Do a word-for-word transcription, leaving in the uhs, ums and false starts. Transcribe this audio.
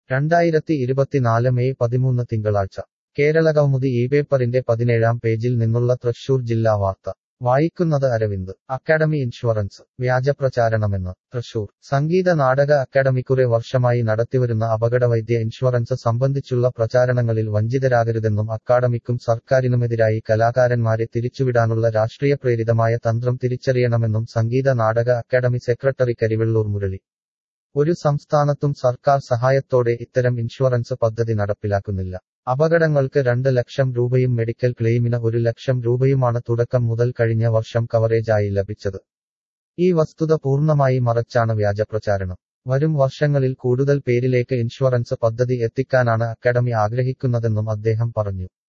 രണ്ടായിരത്തി ഇരുപത്തിനാല് മെയ് പതിമൂന്ന് തിങ്കളാഴ്ച കേരളകൗമുദി ഈ പേപ്പറിന്റെ പതിനേഴാം പേജിൽ നിന്നുള്ള തൃശൂർ ജില്ലാ വാർത്ത വായിക്കുന്നത് അരവിന്ദ്. അക്കാഡമി ഇൻഷുറൻസ് വ്യാജപ്രചാരണമെന്ന് തൃശൂർ. സംഗീത നാടക അക്കാഡമി കുറെ വർഷമായി നടത്തിവരുന്ന അപകടവൈദ്യ ഇൻഷുറൻസ് സംബന്ധിച്ചുള്ള പ്രചാരണങ്ങളിൽ വഞ്ചിതരാകരുതെന്നും അക്കാഡമിക്കും സർക്കാരിനുമെതിരായി കലാകാരന്മാരെ തിരിച്ചുവിടാനുള്ള രാഷ്ട്രീയപ്രേരിതമായ തന്ത്രം തിരിച്ചറിയണമെന്നും സംഗീത നാടക അക്കാഡമി സെക്രട്ടറി കരിവെള്ളൂർ മുരളി. ഒരു സംസ്ഥാനത്തും സർക്കാർ സഹായത്തോടെ ഇത്തരം ഇൻഷുറൻസ് പദ്ധതി നടപ്പിലാക്കുന്നില്ല. അപകടങ്ങൾക്ക് രണ്ട് ലക്ഷം രൂപയും മെഡിക്കൽ ക്ലെയിമിന് ഒരു ലക്ഷം രൂപയുമാണ് തുടക്കം മുതൽ കഴിഞ്ഞ വർഷം കവറേജായി ലഭിച്ചത്. ഈ വസ്തുത പൂർണ്ണമായി മറച്ചാണ് വ്യാജപ്രചാരണം. വരും വർഷങ്ങളിൽ കൂടുതൽ പേരിലേക്ക് ഇൻഷുറൻസ് പദ്ധതി എത്തിക്കാനാണ് അക്കാഡമി ആഗ്രഹിക്കുന്നതെന്നും അദ്ദേഹം പറഞ്ഞു.